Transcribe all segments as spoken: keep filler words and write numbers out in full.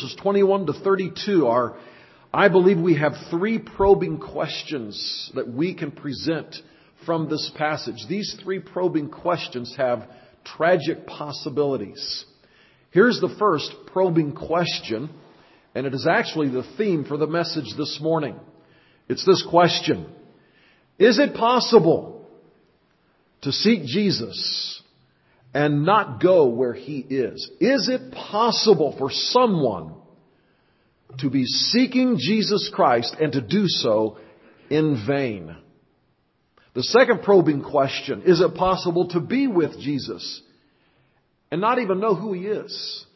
verses twenty-one to thirty-two are, I believe we have three probing questions that we can present from this passage. These three probing questions have tragic possibilities. Here's the first probing question, and it is actually the theme for the message this morning. It's this question: is it possible to seek Jesus and not go where He is? Is it possible for someone to be seeking Jesus Christ and to do so in vain? The second probing question: is it possible to be with Jesus and not even know who He is?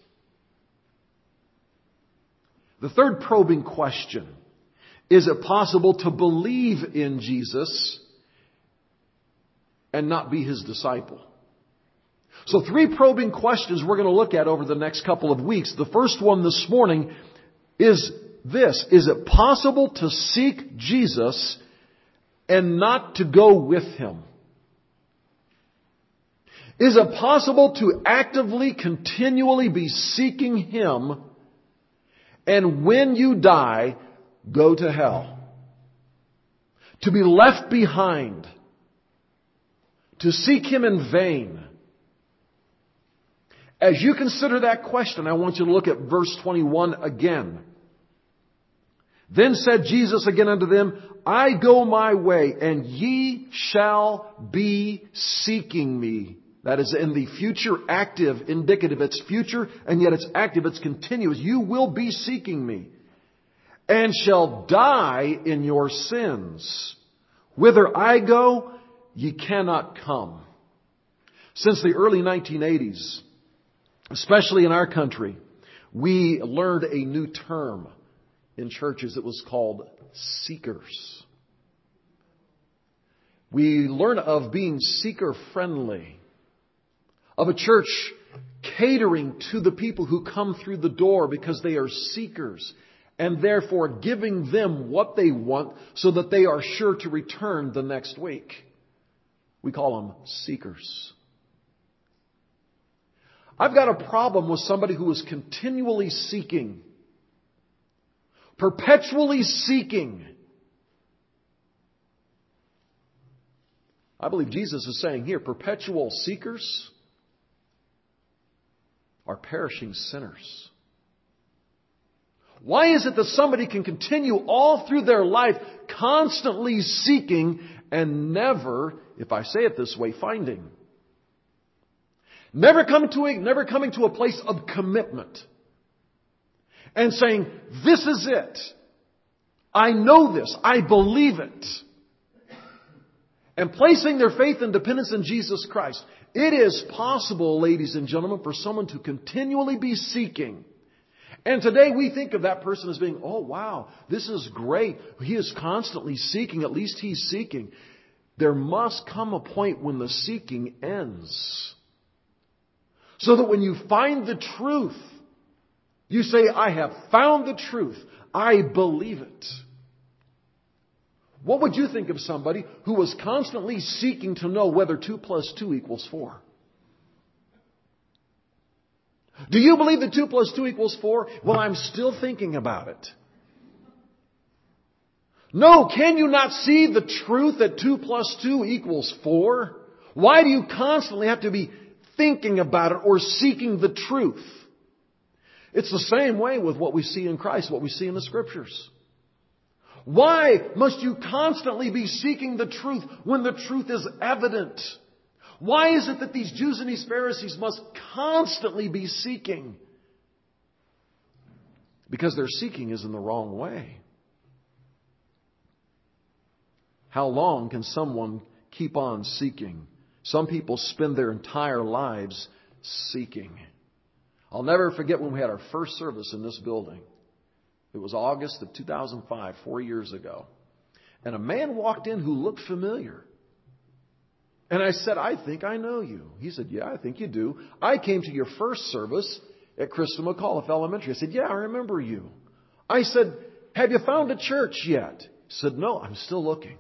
The third probing question: is it possible to believe in Jesus and not be His disciple? So three probing questions we're going to look at over the next couple of weeks. The first one this morning is this: is it possible to seek Jesus and not to go with Him? Is it possible to actively, continually be seeking Him and when you die, go to hell? To be left behind? To seek Him in vain? As you consider that question, I want you to look at verse twenty-one again. Then said Jesus again unto them, I go my way, and ye shall be seeking me. That is in the future active, indicative. It's future, and yet it's active, it's continuous. You will be seeking me, and shall die in your sins. Whither I go, ye cannot come. Since the early nineteen eighties, especially in our country, we learned a new term in churches. It was called seekers. We learn of being seeker-friendly, of a church catering to the people who come through the door because they are seekers, and therefore giving them what they want so that they are sure to return the next week. We call them seekers. I've got a problem with somebody who is continually seeking, perpetually seeking. I believe Jesus is saying here, perpetual seekers are perishing sinners. Why is it that somebody can continue all through their life constantly seeking and never, if I say it this way, finding? Never coming to a, never coming to a place of commitment and saying, this is it. I know this. I believe it. And placing their faith and dependence in Jesus Christ. It is possible, ladies and gentlemen, for someone to continually be seeking. And today we think of that person as being, oh wow, this is great. He is constantly seeking. At least he's seeking. There must come a point when the seeking ends. So that when you find the truth, you say, I have found the truth. I believe it. What would you think of somebody who was constantly seeking to know whether two plus two equals four? Do you believe that two plus two equals four? Well, I'm still thinking about it. No, can you not see the truth that two plus two equals four? Why do you constantly have to be thinking about it or seeking the truth? It's the same way with what we see in Christ, what we see in the Scriptures. Why must you constantly be seeking the truth when the truth is evident? Why is it that these Jews and these Pharisees must constantly be seeking? Because their seeking is in the wrong way. How long can someone keep on seeking? Some people spend their entire lives seeking. I'll never forget when we had our first service in this building. It was August of two thousand five, four years ago. And a man walked in who looked familiar. And I said, I think I know you. He said, yeah, I think you do. I came to your first service at Christa McAuliffe Elementary. I said, yeah, I remember you. I said, have you found a church yet? He said, no, I'm still looking.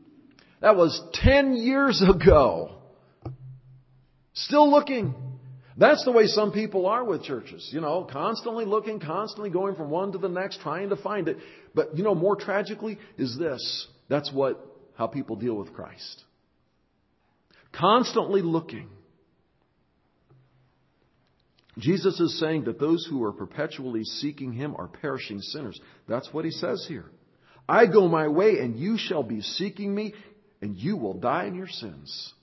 That was ten years ago. Still looking. That's the way some people are with churches. You know, constantly looking, constantly going from one to the next, trying to find it. But, you know, more tragically is this. That's what, how people deal with Christ. Constantly looking. Jesus is saying that those who are perpetually seeking Him are perishing sinners. That's what He says here. I go my way and you shall be seeking me and you will die in your sins.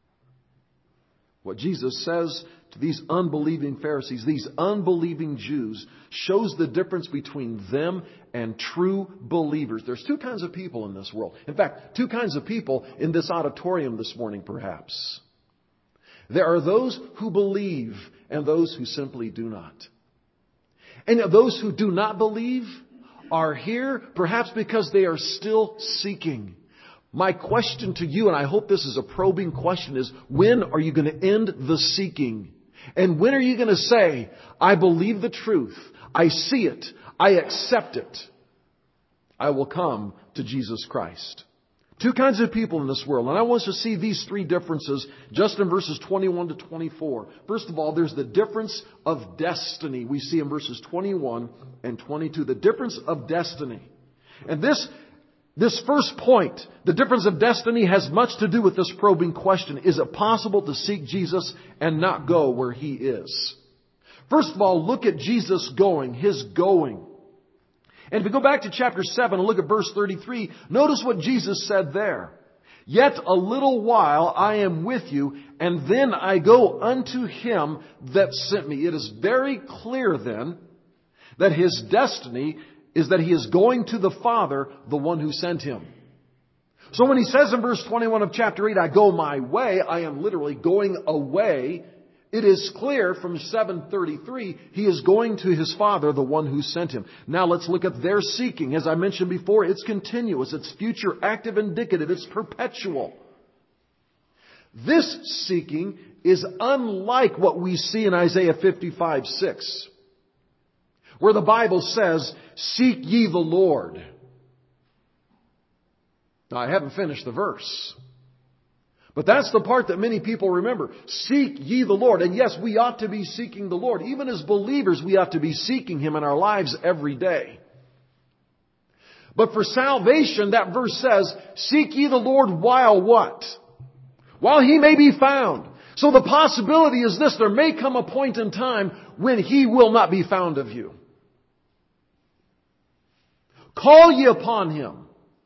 What Jesus says to these unbelieving Pharisees, these unbelieving Jews, shows the difference between them and true believers. There's two kinds of people in this world. In fact, two kinds of people in this auditorium this morning, perhaps. There are those who believe and those who simply do not. And those who do not believe are here perhaps because they are still seeking. My question to you, and I hope this is a probing question, is when are you going to end the seeking? And when are you going to say, I believe the truth, I see it, I accept it, I will come to Jesus Christ? Two kinds of people in this world. And I want us to see these three differences just in verses twenty-one to twenty-four. First of all, there's the difference of destiny. We see in verses twenty-one and twenty-two, the difference of destiny. And this, this first point, the difference of destiny, has much to do with this probing question. Is it possible to seek Jesus and not go where He is? First of all, look at Jesus going, His going. And if we go back to chapter seven and look at verse thirty-three, notice what Jesus said there. Yet a little while I am with you, and then I go unto Him that sent me. It is very clear then that His destiny is that He is going to the Father, the one who sent Him. So when He says in verse twenty-one of chapter eight, I go my way, I am literally going away. It is clear from seven thirty-three, He is going to His Father, the one who sent Him. Now let's look at their seeking. As I mentioned before, it's continuous. It's future, active, indicative. It's perpetual. This seeking is unlike what we see in Isaiah fifty-five six, where the Bible says, seek ye the Lord. Now I haven't finished the verse. But that's the part that many people remember. Seek ye the Lord. And yes, we ought to be seeking the Lord. Even as believers, we ought to be seeking Him in our lives every day. But for salvation, that verse says, seek ye the Lord while what? While He may be found. So the possibility is this: there may come a point in time when He will not be found of you. Call ye upon Him.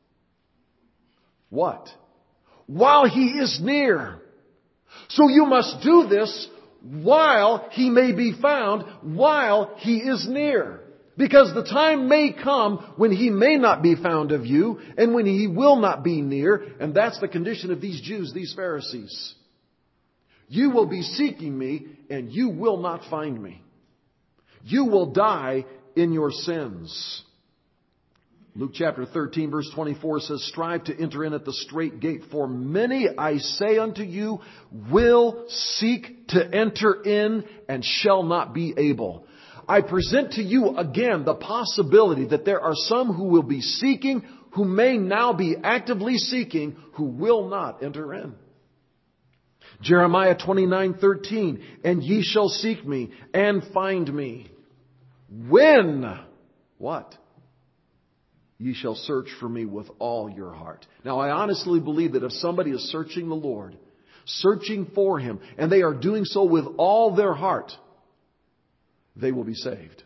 What? While He is near. So you must do this while He may be found, while He is near. Because the time may come when He may not be found of you, and when He will not be near, and that's the condition of these Jews, these Pharisees. You will be seeking me, and you will not find me. You will die in your sins. Luke chapter thirteen verse twenty-four says, strive to enter in at the strait gate, for many, I say unto you, will seek to enter in and shall not be able. I present to you again the possibility that there are some who will be seeking, who may now be actively seeking, who will not enter in. Jeremiah twenty-nine thirteen, and ye shall seek me and find me. When? What? Ye shall search for me with all your heart. Now, I honestly believe that if somebody is searching the Lord, searching for Him, and they are doing so with all their heart, they will be saved.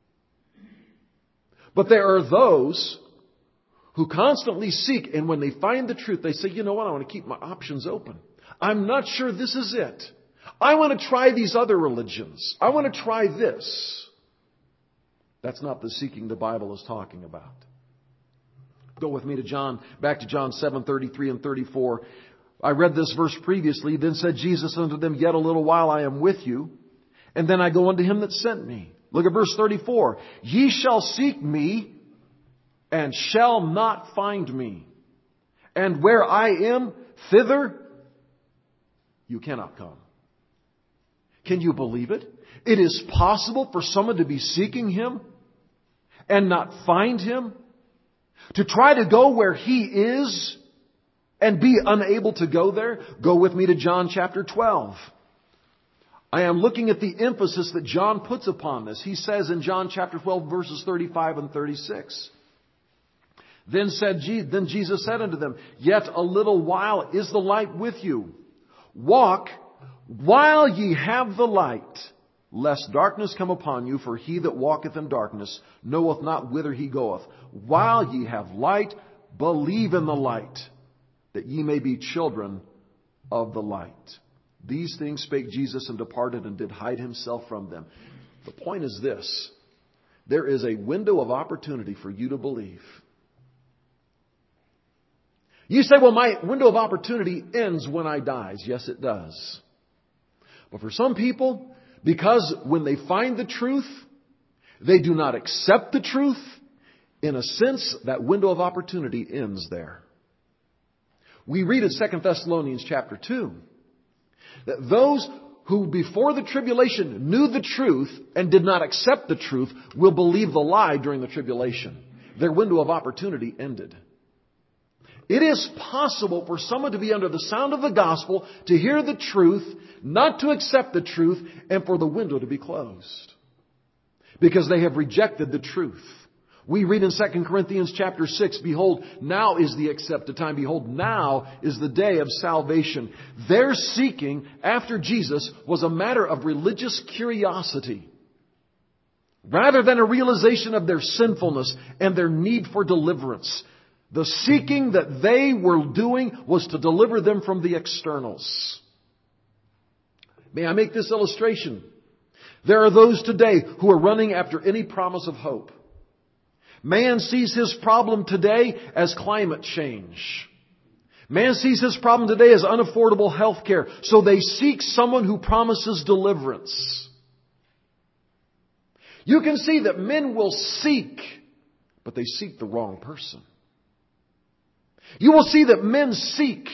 But there are those who constantly seek, and when they find the truth, they say, you know what, I want to keep my options open. I'm not sure this is it. I want to try these other religions. I want to try this. That's not the seeking the Bible is talking about. Go with me to John, back to John seven thirty-three and thirty-four. I read this verse previously. Then said Jesus unto them, yet a little while I am with you, and then I go unto Him that sent me. Look at verse thirty-four. Ye shall seek me, and shall not find me. And where I am, thither you cannot come. Can you believe it? It is possible for someone to be seeking Him and not find Him. To try to go where He is and be unable to go there. Go with me to John chapter twelve. I am looking at the emphasis that John puts upon this. He says in John chapter twelve, verses thirty-five and thirty-six, Then said Je- then Jesus said unto them, Yet a little while is the light with you. Walk while ye have the light, lest darkness come upon you, for he that walketh in darkness knoweth not whither he goeth. While ye have light, believe in the light, that ye may be children of the light. These things spake Jesus, and departed, and did hide himself from them. The point is this: there is a window of opportunity for you to believe. You say, well, my window of opportunity ends when I die. Yes, it does. But for some people, because when they find the truth, they do not accept the truth, in a sense, that window of opportunity ends there. We read in Second Thessalonians chapter two that those who before the tribulation knew the truth and did not accept the truth will believe the lie during the tribulation. Their window of opportunity ended. It is possible for someone to be under the sound of the gospel, to hear the truth, not to accept the truth, and for the window to be closed, because they have rejected the truth. We read in Second Corinthians chapter six, Behold, now is the accepted time. Behold, now is the day of salvation. Their seeking after Jesus was a matter of religious curiosity, rather than a realization of their sinfulness and their need for deliverance. The seeking that they were doing was to deliver them from the externals. May I make this illustration? There are those today who are running after any promise of hope. Man sees his problem today as climate change. Man sees his problem today as unaffordable health care. So they seek someone who promises deliverance. You can see that men will seek, but they seek the wrong person. You will see that men seek,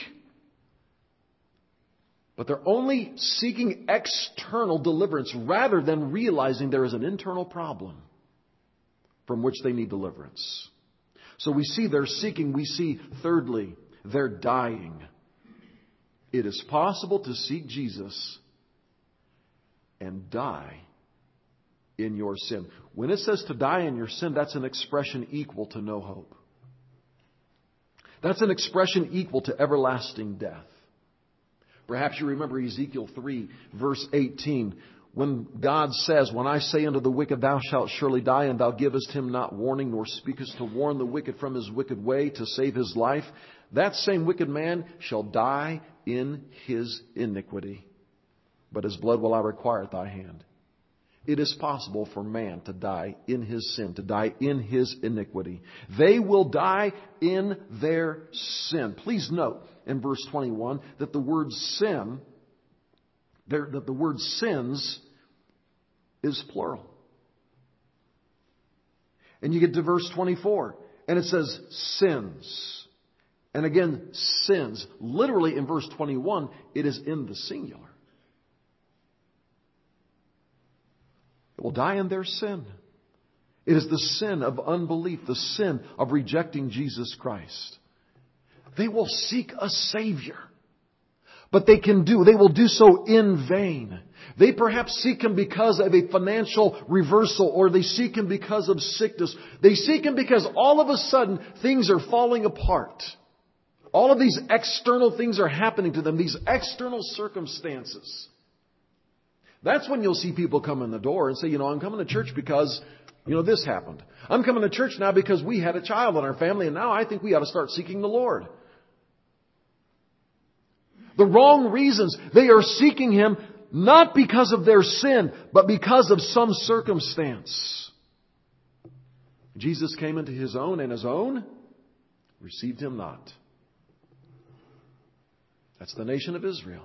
but they're only seeking external deliverance rather than realizing there is an internal problem from which they need deliverance. So we see they're seeking. We see, thirdly, they're dying. It is possible to seek Jesus and die in your sin. When it says to die in your sin, that's an expression equal to no hope. That's an expression equal to everlasting death. Perhaps you remember Ezekiel three, verse eighteen, when God says, When I say unto the wicked, Thou shalt surely die, and thou givest him not warning, nor speakest to warn the wicked from his wicked way to save his life, that same wicked man shall die in his iniquity, but his blood will I require at thy hand. It is possible for man to die in his sin, to die in his iniquity. They will die in their sin. Please note in verse twenty-one that the word sin, that the word sins is plural. And you get to verse twenty-four, and it says sins. And again, sins. Literally in verse twenty-one, it is in the singular. Will die in their sin. It is the sin of unbelief, the sin of rejecting Jesus Christ. They will seek a Savior, but they can do, they will do so in vain. They perhaps seek Him because of a financial reversal, or they seek Him because of sickness. They seek Him because all of a sudden things are falling apart. All of these external things are happening to them, these external circumstances. That's when you'll see people come in the door and say, you know, I'm coming to church because, you know, this happened. I'm coming to church now because we had a child in our family, and now I think we ought to start seeking the Lord. The wrong reasons. They are seeking Him not because of their sin, but because of some circumstance. Jesus came into His own, and His own received Him not. That's the nation of Israel.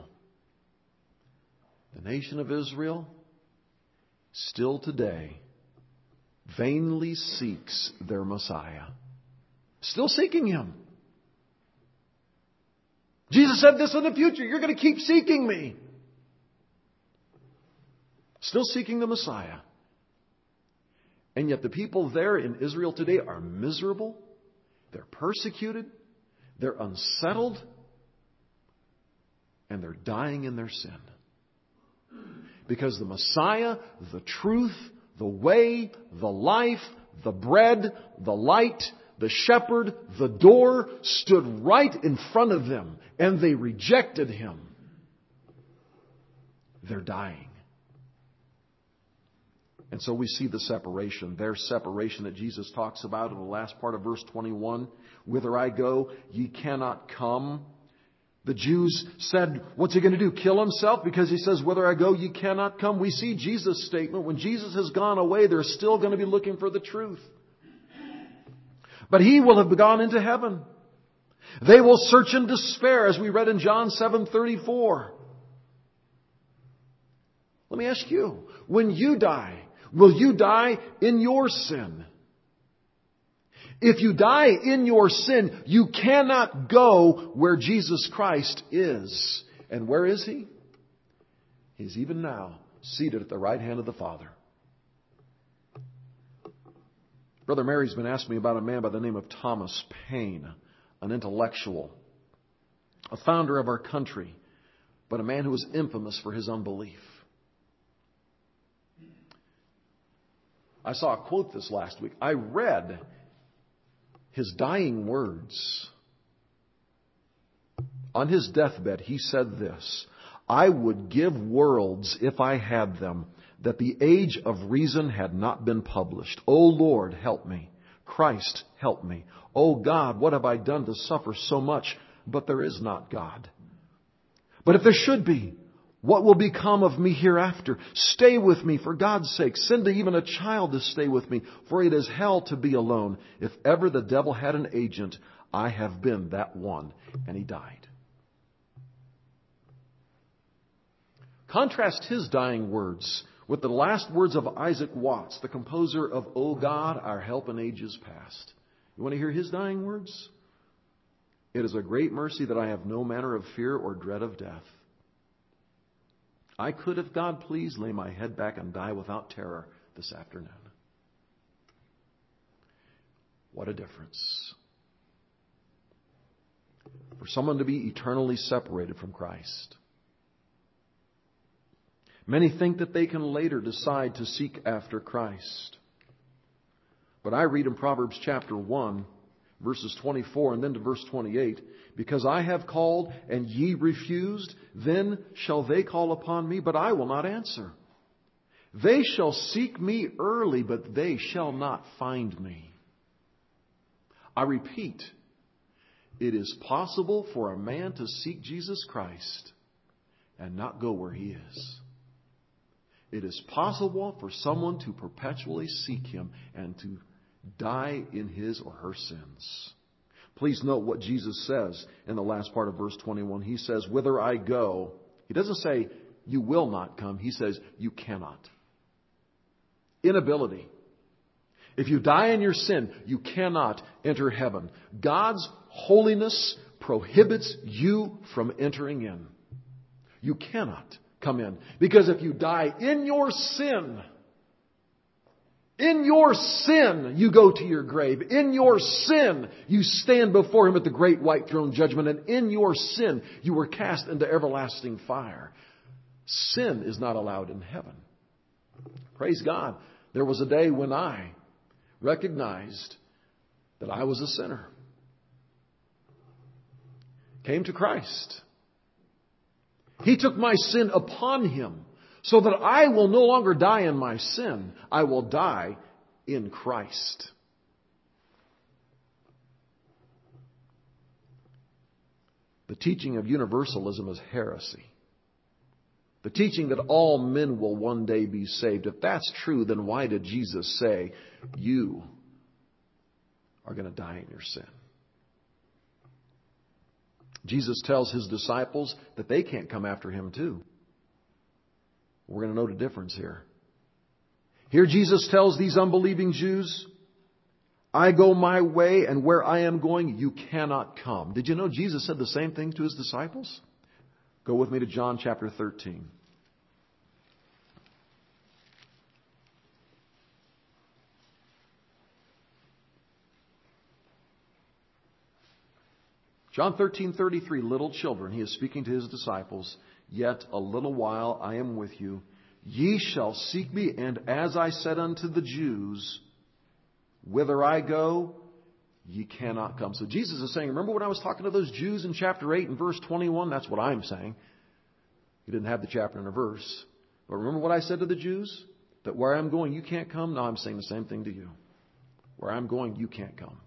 The nation of Israel still today vainly seeks their Messiah. Still seeking Him. Jesus said this in the future. You're going to keep seeking me. Still seeking the Messiah. And yet the people there in Israel today are miserable. They're persecuted. They're unsettled. And they're dying in their sin. Because the Messiah, the truth, the way, the life, the bread, the light, the shepherd, the door stood right in front of them, and they rejected Him. They're dying. And so we see the separation, their separation that Jesus talks about in the last part of verse twenty-one. Whither I go, ye cannot come. The Jews said, what's He going to do? Kill Himself? Because He says, whither I go, ye cannot come. We see Jesus' statement. When Jesus has gone away, they're still going to be looking for the truth. But He will have gone into heaven. They will search in despair, as we read in John seven thirty-four. Let me ask you, when you die, will you die in your sin? If you die in your sin, you cannot go where Jesus Christ is. And where is He? He's even now seated at the right hand of the Father. Brother Mary's been asking me about a man by the name of Thomas Paine, an intellectual, a founder of our country, but a man who was infamous for his unbelief. I saw a quote this last week. I read his dying words. On his deathbed, he said this, I would give worlds, if I had them, that the age of reason had not been published. O Lord, help me. Christ, help me. O God, what have I done to suffer so much? But there is not God. But if there should be, what will become of me hereafter? Stay with me for God's sake. Send even a child to stay with me, for it is hell to be alone. If ever the devil had an agent, I have been that one. And he died. Contrast his dying words with the last words of Isaac Watts, the composer of O God, Our Help in Ages Past. You want to hear his dying words? It is a great mercy that I have no manner of fear or dread of death. I could, if God please, lay my head back and die without terror this afternoon. What a difference. For someone to be eternally separated from Christ. Many think that they can later decide to seek after Christ. But I read in Proverbs chapter one, verses twenty-four and then to verse twenty-eight, because I have called and ye refused, then shall they call upon me, but I will not answer. They shall seek me early, but they shall not find me. I repeat, it is possible for a man to seek Jesus Christ and not go where He is. It is possible for someone to perpetually seek Him and to die in his or her sins. Please note what Jesus says in the last part of verse twenty-one. He says, whither I go. He doesn't say, you will not come. He says, you cannot. Inability. If you die in your sin, you cannot enter heaven. God's holiness prohibits you from entering in. You cannot come in. Because if you die in your sin, in your sin, you go to your grave. In your sin, you stand before Him at the great white throne judgment. And in your sin, you were cast into everlasting fire. Sin is not allowed in heaven. Praise God. There was a day when I recognized that I was a sinner. Came to Christ. He took my sin upon Him, so that I will no longer die in my sin. I will die in Christ. The teaching of universalism is heresy. The teaching that all men will one day be saved. If that's true, then why did Jesus say, you are going to die in your sin? Jesus tells His disciples that they can't come after Him too. We're going to know the difference here. Here Jesus tells these unbelieving Jews, I go my way, and where I am going, you cannot come. Did you know Jesus said the same thing to His disciples? Go with me to John chapter thirteen. John thirteen thirty-three, little children, He is speaking to His disciples. Yet a little while I am with you. Ye shall seek me, and as I said unto the Jews, whither I go, ye cannot come. So Jesus is saying, remember when I was talking to those Jews in chapter eight and verse twenty-one? That's what I'm saying. He didn't have the chapter and a verse. But remember what I said to the Jews? That where I'm going, you can't come? Now I'm saying the same thing to you. Where I'm going, you can't come.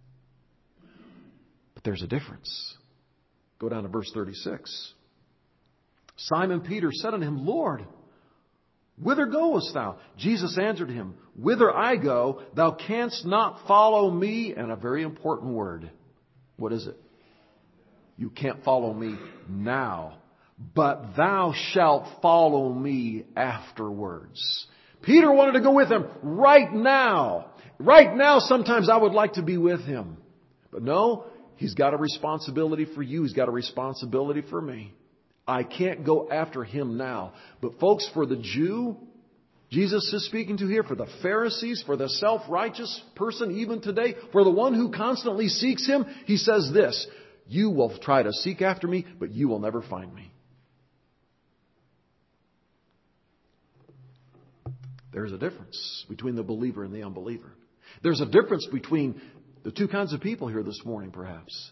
But there's a difference. Go down to verse thirty-six. Simon Peter said unto him, Lord, whither goest thou? Jesus answered him, Whither I go, thou canst not follow me. And a very important word. What is it? You can't follow me now, but thou shalt follow me afterwards. Peter wanted to go with him right now. Right now, sometimes I would like to be with him. But no, he's got a responsibility for you. He's got a responsibility for me. I can't go after him now. But folks, for the Jew, Jesus is speaking to here, for the Pharisees, for the self-righteous person even today, for the one who constantly seeks him, he says this, you will try to seek after me, but you will never find me. There's a difference between the believer and the unbeliever. There's a difference between the two kinds of people here this morning, perhaps.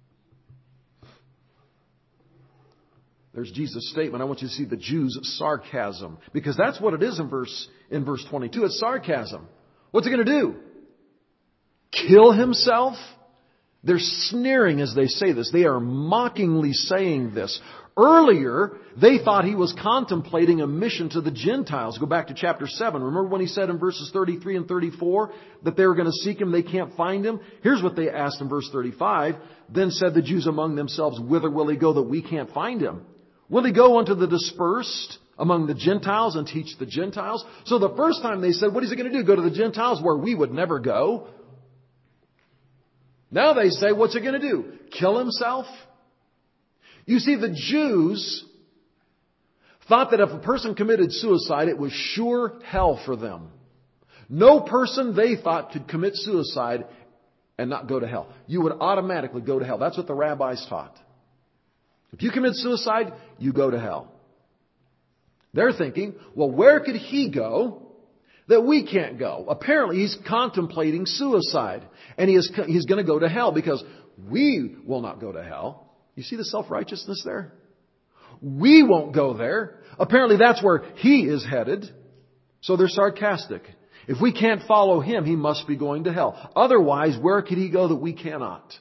There's Jesus' statement. I want you to see the Jews' sarcasm. Because that's what it is in verse, in verse twenty-two. It's sarcasm. What's he going to do? Kill himself? They're sneering as they say this. They are mockingly saying this. Earlier, they thought he was contemplating a mission to the Gentiles. Go back to chapter seven. Remember when he said in verses thirty-three and thirty-four that they were going to seek him, they can't find him? Here's what they asked in verse thirty-five. Then said the Jews among themselves, Whither will he go that we can't find him? Will he go unto the dispersed among the Gentiles and teach the Gentiles? So the first time they said, what is he going to do? Go to the Gentiles where we would never go? Now they say, what's he going to do? Kill himself? You see, the Jews thought that if a person committed suicide, it was sure hell for them. No person, they thought, could commit suicide and not go to hell. You would automatically go to hell. That's what the rabbis taught. If you commit suicide, you go to hell. They're thinking, well, where could he go that we can't go? Apparently, he's contemplating suicide. And he is, he's going to go to hell because we will not go to hell. You see the self-righteousness there? We won't go there. Apparently, that's where he is headed. So they're sarcastic. If we can't follow him, he must be going to hell. Otherwise, where could he go that we cannot?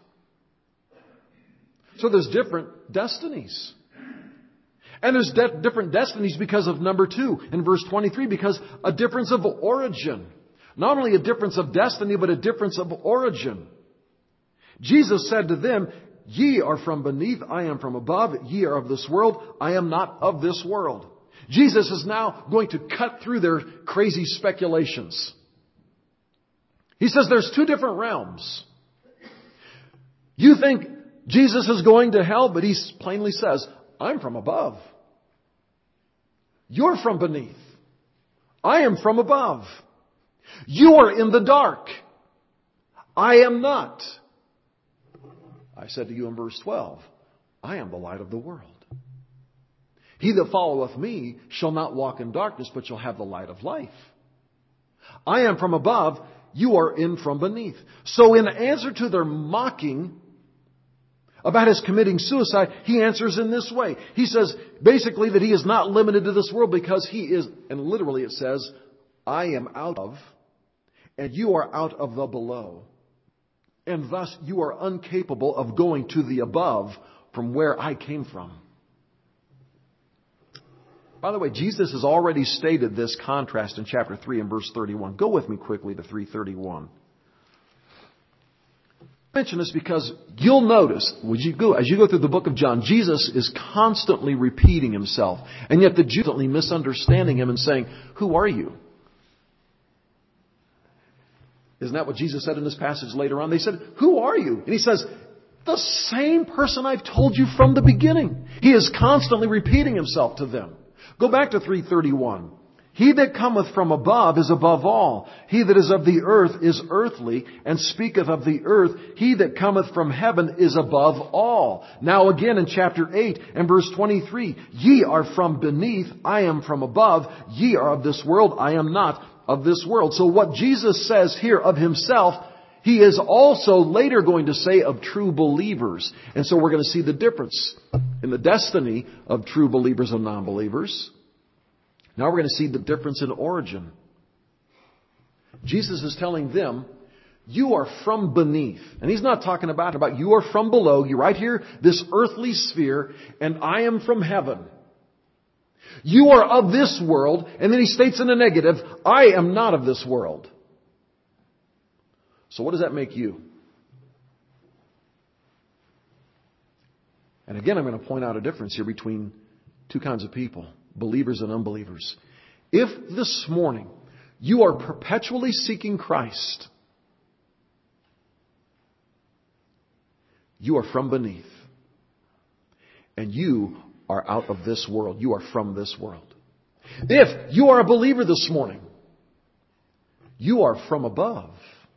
So there's different destinies. And there's de- different destinies because of number two in verse twenty-three, because a difference of origin. Not only a difference of destiny, but a difference of origin. Jesus said to them, Ye are from beneath, I am from above. Ye are of this world, I am not of this world. Jesus is now going to cut through their crazy speculations. He says there's two different realms. You think Jesus is going to hell, but he plainly says, I'm from above. You're from beneath. I am from above. You are in the dark. I am not. I said to you in verse twelve, I am the light of the world. He that followeth me shall not walk in darkness, but shall have the light of life. I am from above. You are in from beneath. So in answer to their mocking about his committing suicide, he answers in this way. He says basically that he is not limited to this world because he is, and literally it says, I am out of, and you are out of the below. And thus you are incapable of going to the above from where I came from. By the way, Jesus has already stated this contrast in chapter three and verse thirty-one. Go with me quickly to three thirty-one. I mention this because you'll notice, would you go, as you go through the book of John, Jesus is constantly repeating himself. And yet the Jews are constantly misunderstanding him and saying, who are you? Isn't that what Jesus said in this passage later on? They said, who are you? And he says, the same person I've told you from the beginning. He is constantly repeating himself to them. Go back to three thirty-one. He that cometh from above is above all. He that is of the earth is earthly, and speaketh of the earth. He that cometh from heaven is above all. Now again in chapter eight and verse twenty-three, ye are from beneath, I am from above. Ye are of this world, I am not of this world. So what Jesus says here of Himself, He is also later going to say of true believers. And so we're going to see the difference in the destiny of true believers and non-believers. Now we're going to see the difference in origin. Jesus is telling them, you are from beneath. And He's not talking about, about you are from below. You're right here, this earthly sphere, and I am from heaven. You are of this world. And then He states in the negative, I am not of this world. So what does that make you? And again, I'm going to point out a difference here between two kinds of people. Believers and unbelievers. If this morning you are perpetually seeking Christ, you are from beneath. And you are out of this world. You are from this world. If you are a believer this morning, you are from above.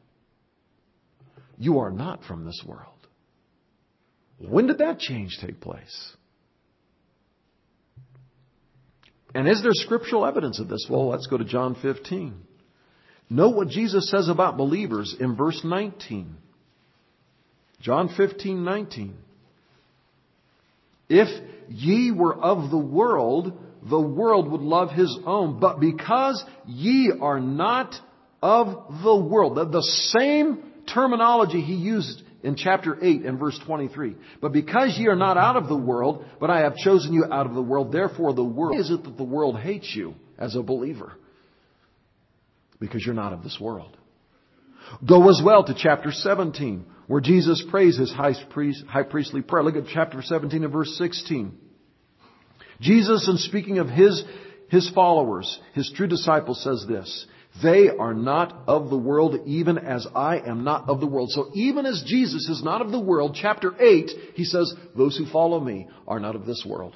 You are not from this world. When did that change take place? And is there scriptural evidence of this? Well, let's go to John fifteen. Note what Jesus says about believers in verse nineteen. John fifteen nineteen. If ye were of the world, the world would love his own. But because ye are not of the world. The, the same terminology He used in chapter eight and verse twenty-three. But because ye are not out of the world, but I have chosen you out of the world, therefore the world. Why is it that the world hates you as a believer? Because you're not of this world. Go as well to chapter seventeen, where Jesus prays His high, priest, high priestly prayer. Look at chapter seventeen and verse sixteen. Jesus, in speaking of His, His followers, His true disciples, says this. They are not of the world, even as I am not of the world. So even as Jesus is not of the world, chapter eight, He says, those who follow me are not of this world.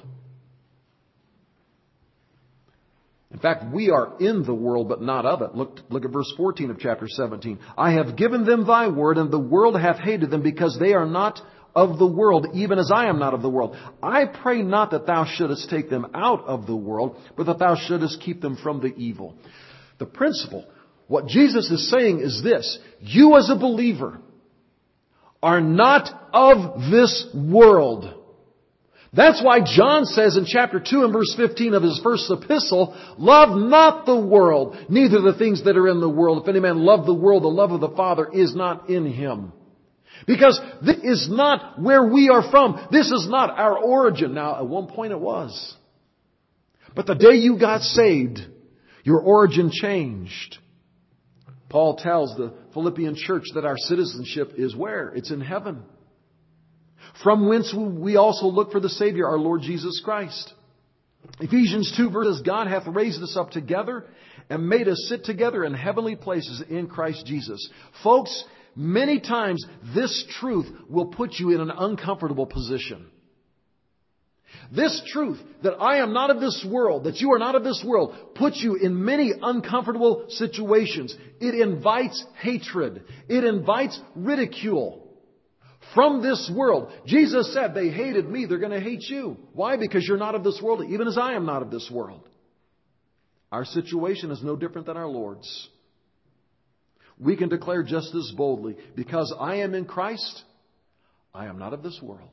In fact, we are in the world, but not of it. Look, look at verse fourteen of chapter seventeen. I have given them thy word, and the world hath hated them, because they are not of the world, even as I am not of the world. I pray not that thou shouldest take them out of the world, but that thou shouldest keep them from the evil. The principle, what Jesus is saying is this. You as a believer are not of this world. That's why John says in chapter two and verse fifteen of his first epistle, love not the world, neither the things that are in the world. If any man love the world, the love of the Father is not in him. Because this is not where we are from. This is not our origin. Now, at one point it was. But the day you got saved, your origin changed. Paul tells the Philippian church that our citizenship is where? It's in heaven. From whence we also look for the Savior, our Lord Jesus Christ. Ephesians two verses, God hath raised us up together and made us sit together in heavenly places in Christ Jesus. Folks, many times this truth will put you in an uncomfortable position. This truth that I am not of this world, that you are not of this world, puts you in many uncomfortable situations. It invites hatred. It invites ridicule from this world. Jesus said, they hated me, they're going to hate you. Why? Because you're not of this world, even as I am not of this world. Our situation is no different than our Lord's. We can declare just as boldly, because I am in Christ, I am not of this world.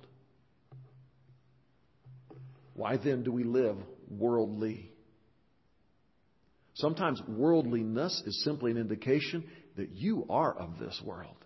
Why then do we live worldly? Sometimes worldliness is simply an indication that you are of this world.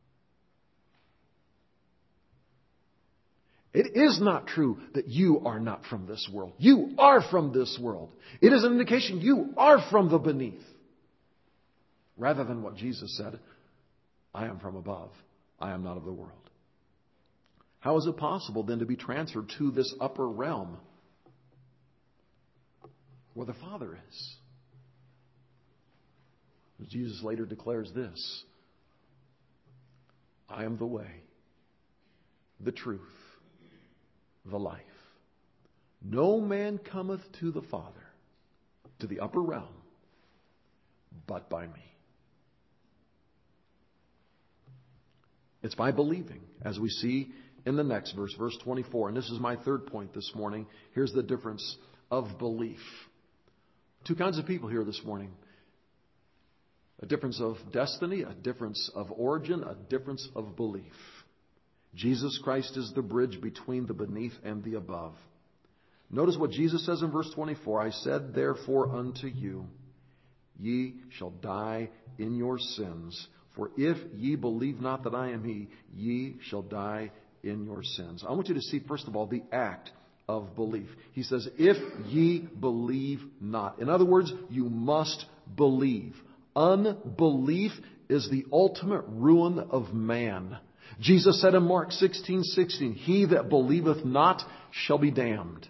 It is not true that you are not from this world. You are from this world. It is an indication you are from the beneath. Rather than what Jesus said, I am from above. I am not of the world. How is it possible then to be transferred to this upper realm where the Father is? Jesus later declares this. I am the way, the truth, the life. No man cometh to the Father, to the upper realm, but by me. It's by believing, as we see in the next verse, verse twenty-four. And this is my third point this morning. Here's the difference of belief. Two kinds of people here this morning. A difference of destiny, a difference of origin, a difference of belief. Jesus Christ is the bridge between the beneath and the above. Notice what Jesus says in verse twenty-four. I said, therefore, unto you, ye shall die in your sins. For if ye believe not that I am He, ye shall die in your sins. I want you to see, first of all, the act of belief. He says, if ye believe not. In other words, you must believe. Unbelief is the ultimate ruin of man. Jesus said in Mark sixteen sixteen, he that believeth not shall be damned.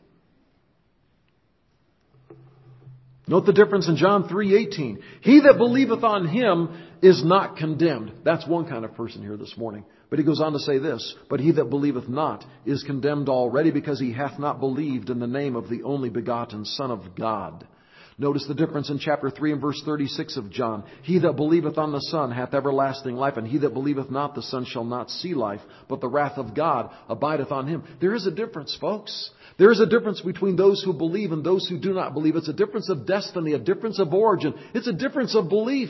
Note the difference in John three eighteen. He that believeth on Him is not condemned. That's one kind of person here this morning. But he goes on to say this, but he that believeth not is condemned already, because he hath not believed in the name of the only begotten Son of God. Notice the difference in chapter three and verse thirty-six of John. He that believeth on the Son hath everlasting life, and he that believeth not the Son shall not see life, but the wrath of God abideth on him. There is a difference, folks. There is a difference between those who believe and those who do not believe. It's a difference of destiny, a difference of origin. It's a difference of belief.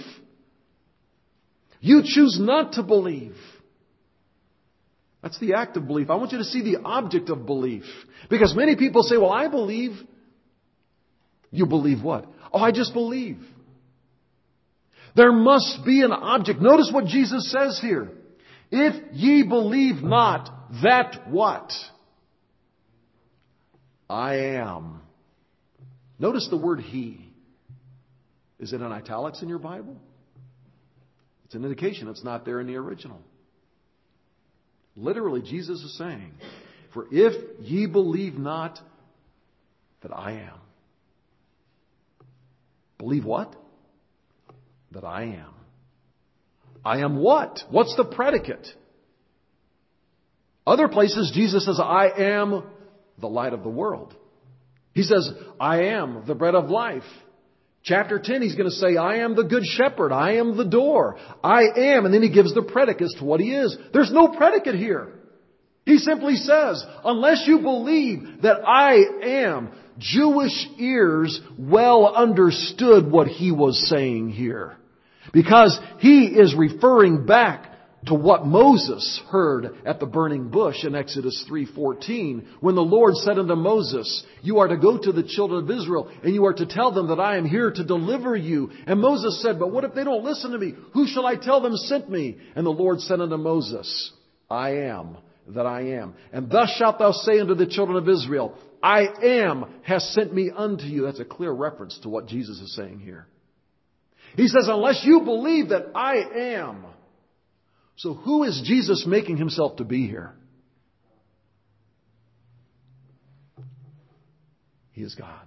You choose not to believe. That's the act of belief. I want you to see the object of belief. Because many people say, well, I believe. You believe what? Oh, I just believe. There must be an object. Notice what Jesus says here. If ye believe not that what? I am. Notice the word He. Is it in italics in your Bible? It's an indication it's not there in the original. Literally, Jesus is saying, for if ye believe not that I am. Believe what? That I am. I am what? What's the predicate? Other places, Jesus says, I am the light of the world. He says, I am the bread of life. Chapter ten, he's going to say, I am the good shepherd. I am the door. I am. And then he gives the predicate as to what he is. There's no predicate here. He simply says, unless you believe that I am, Jewish ears well understood what he was saying here. Because he is referring back to what Moses heard at the burning bush in Exodus three fourteen, when the Lord said unto Moses, you are to go to the children of Israel and you are to tell them that I am here to deliver you. And Moses said, but what if they don't listen to me? Who shall I tell them sent me? And the Lord said unto Moses, I am that I am. And thus shalt thou say unto the children of Israel, I am has sent me unto you. That's a clear reference to what Jesus is saying here. He says, unless you believe that I am. So who is Jesus making himself to be here? He is God.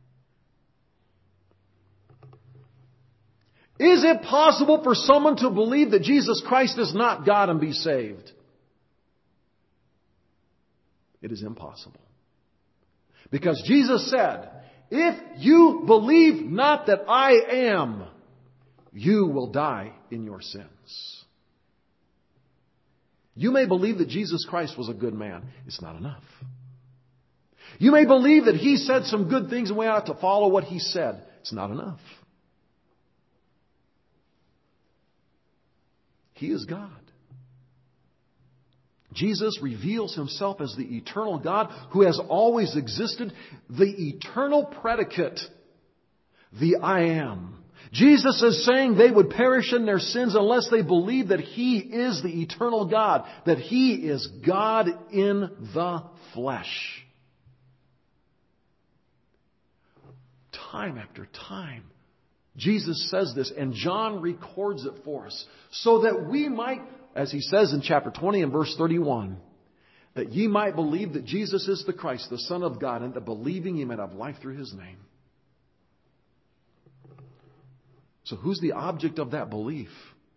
Is it possible for someone to believe that Jesus Christ is not God and be saved? It is impossible. Because Jesus said, if you believe not that I am, you will die in your sins. You may believe that Jesus Christ was a good man. It's not enough. You may believe that He said some good things and we ought to follow what He said. It's not enough. He is God. Jesus reveals Himself as the eternal God who has always existed, the eternal predicate, the I am. Jesus is saying they would perish in their sins unless they believe that He is the eternal God, that He is God in the flesh. Time after time, Jesus says this, and John records it for us, so that we might, as he says in chapter twenty and verse thirty-one, that ye might believe that Jesus is the Christ, the Son of God, and that believing ye might have life through His name. So who's the object of that belief?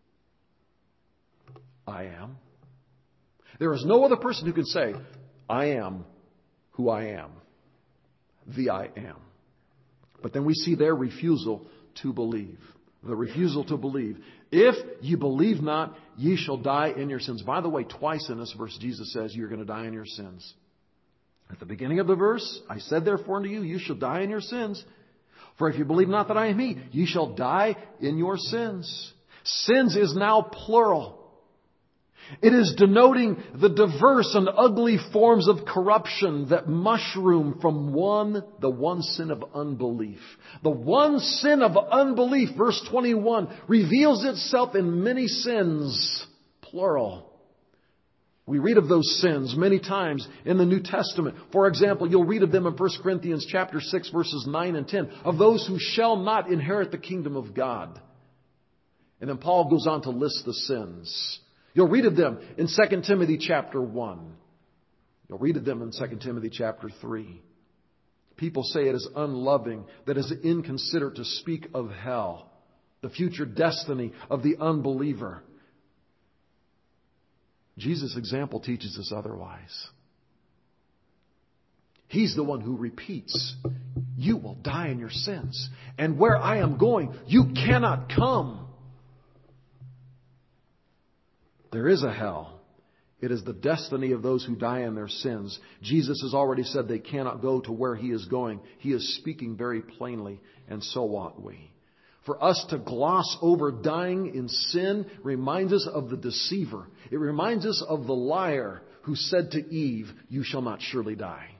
I am. There is no other person who can say, I am who I am. The I am. But then we see their refusal to believe. The refusal to believe. If you believe not, ye shall die in your sins. By the way, twice in this verse, Jesus says you're going to die in your sins. At the beginning of the verse, I said therefore unto you, you shall die in your sins. For if you believe not that I am He, ye shall die in your sins. Sins is now plural. It is denoting the diverse and ugly forms of corruption that mushroom from one, the one sin of unbelief. The one sin of unbelief, verse twenty-one, reveals itself in many sins, plural. We read of those sins many times in the New Testament. For example, you'll read of them in First Corinthians chapter six, verses nine and ten, of those who shall not inherit the kingdom of God. And then Paul goes on to list the sins. You'll read of them in Second Timothy chapter one. You'll read of them in Second Timothy chapter three. People say it is unloving, that it is inconsiderate to speak of hell, the future destiny of the unbeliever. Jesus' example teaches us otherwise. He's the one who repeats, you will die in your sins. And where I am going, you cannot come. There is a hell. It is the destiny of those who die in their sins. Jesus has already said they cannot go to where He is going. He is speaking very plainly, and so ought we. For us to gloss over dying in sin reminds us of the deceiver. It reminds us of the liar who said to Eve, you shall not surely die.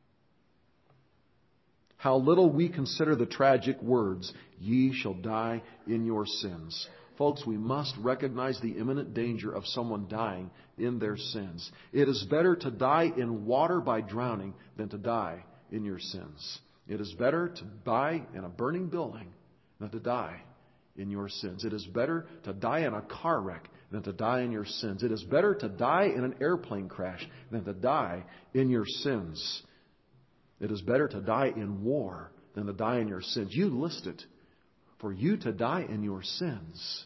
How little we consider the tragic words, ye shall die in your sins. Folks, we must recognize the imminent danger of someone dying in their sins. It is better to die in water by drowning than to die in your sins. It is better to die in a burning building than to die in your sins. It is better to die in a car wreck than to die in your sins. It is better to die in an airplane crash than to die in your sins. It is better to die in war than to die in your sins. You list it. For you to die in your sins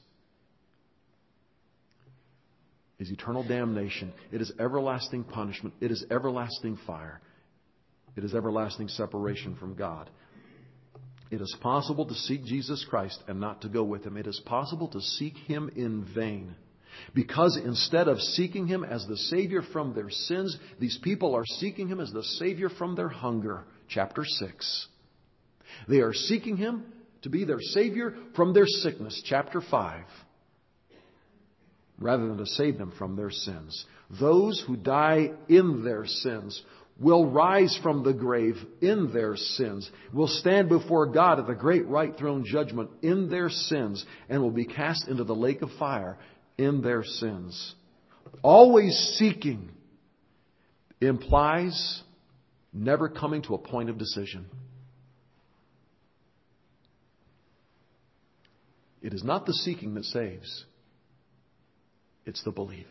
is eternal damnation. It is everlasting punishment. It is everlasting fire. It is everlasting separation from God. It is possible to seek Jesus Christ and not to go with Him. It is possible to seek Him in vain. Because instead of seeking Him as the Savior from their sins, these people are seeking Him as the Savior from their hunger. Chapter six. They are seeking Him to be their Savior from their sickness. Chapter five. Rather than to save them from their sins. Those who die in their sins will rise from the grave in their sins, will stand before God at the great white throne judgment in their sins, and will be cast into the lake of fire in their sins. Always seeking implies never coming to a point of decision. It is not the seeking that saves. It's the believing.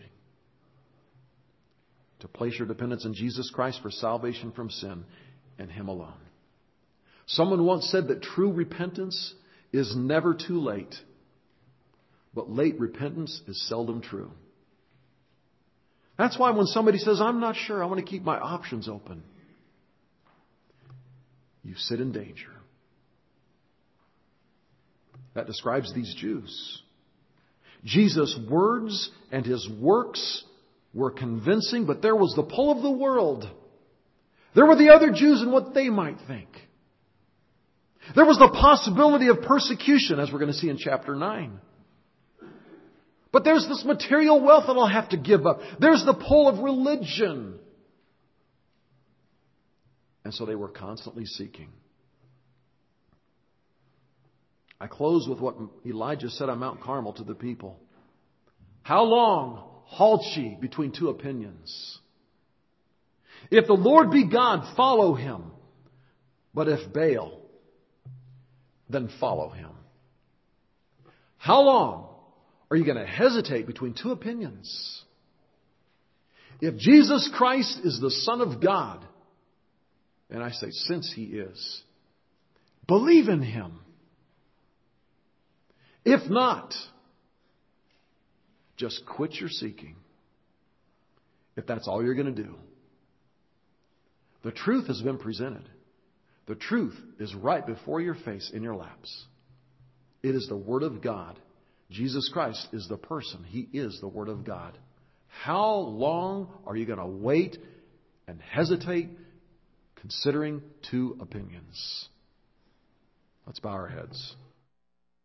To place your dependence in Jesus Christ for salvation from sin and Him alone. Someone once said that true repentance is never too late. But late repentance is seldom true. That's why when somebody says, I'm not sure, I want to keep my options open, you sit in danger. That describes these Jews. Jesus' words and His works were convincing, but there was the pull of the world. There were the other Jews and what they might think. There was the possibility of persecution, as we're going to see in chapter nine. But there's this material wealth that I'll have to give up. There's the pull of religion. And so they were constantly seeking. I close with what Elijah said on Mount Carmel to the people. How long halt ye between two opinions? If the Lord be God, follow Him. But if Baal, then follow him. How long are you going to hesitate between two opinions? If Jesus Christ is the Son of God, and I say since He is, believe in Him. If not, just quit your seeking. If that's all you're going to do. The truth has been presented. The truth is right before your face in your laps. It is the Word of God. Jesus Christ is the person. He is the Word of God. How long are you going to wait and hesitate considering two opinions? Let's bow our heads.